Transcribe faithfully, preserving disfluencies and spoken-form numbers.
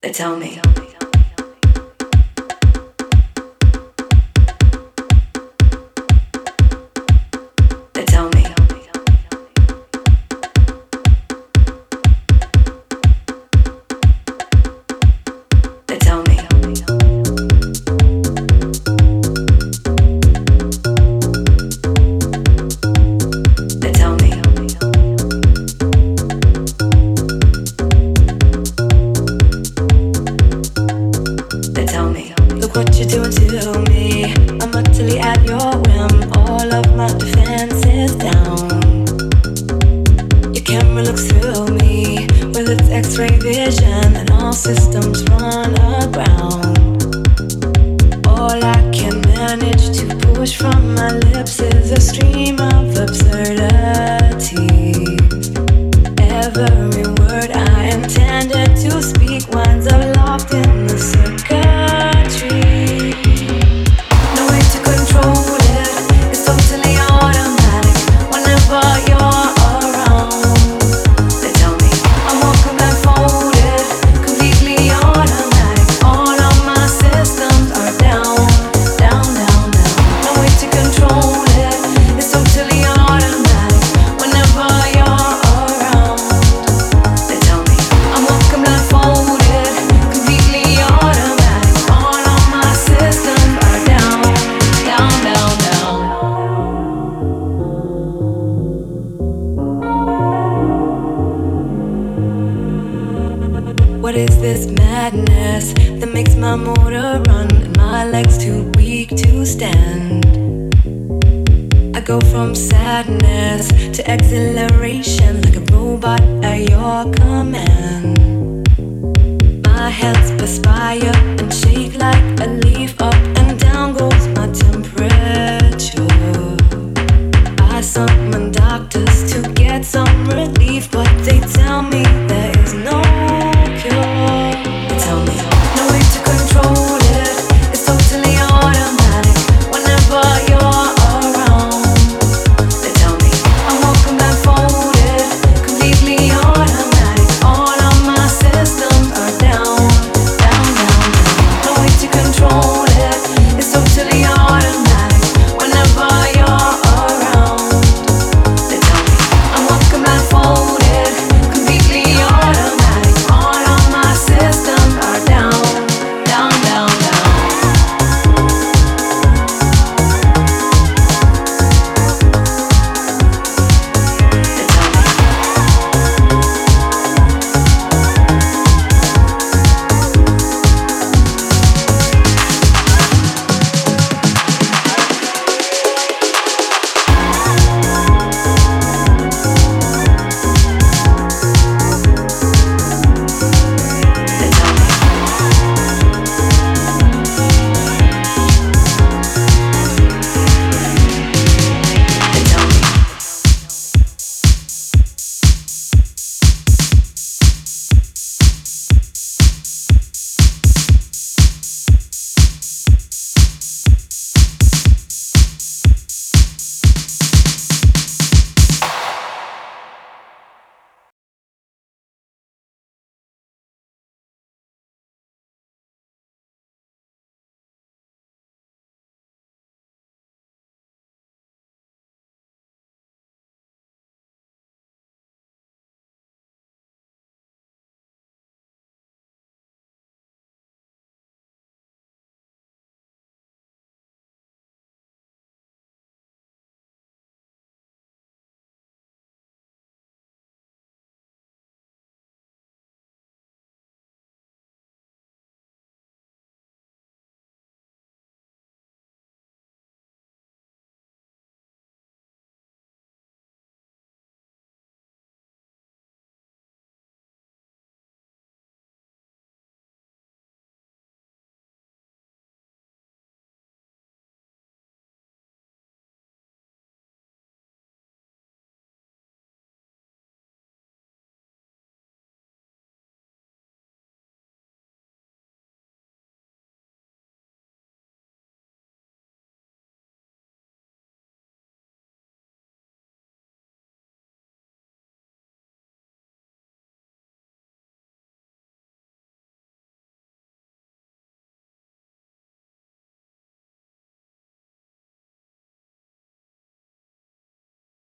They tell me. They tell me. They tell me. They tell me. They tell me. Look what you're doing to me. I'm utterly at your whim. All of my defenses down. Your camera looks through me with its X-ray vision, and all systems run aground. All I can manage to push from my lips is a stream of absurdity. Every word I intended to speak winds up locked in the circuitry. No way to control it, it's totally automatic whenever you're around. They tell me I'm walking blindfolded, completely automatic. All of my systems are down, down, down, down. No way to control it, it's totally automatic whenever you're around. They tell me I'm walking blindfolded, completely automatic. All of my systems are down, down, down, down. What is this madness that makes my motor run and my legs too weak to stand? I go from sadness to exhilaration like a robot at your command. My hands perspire and shake like a leaf up and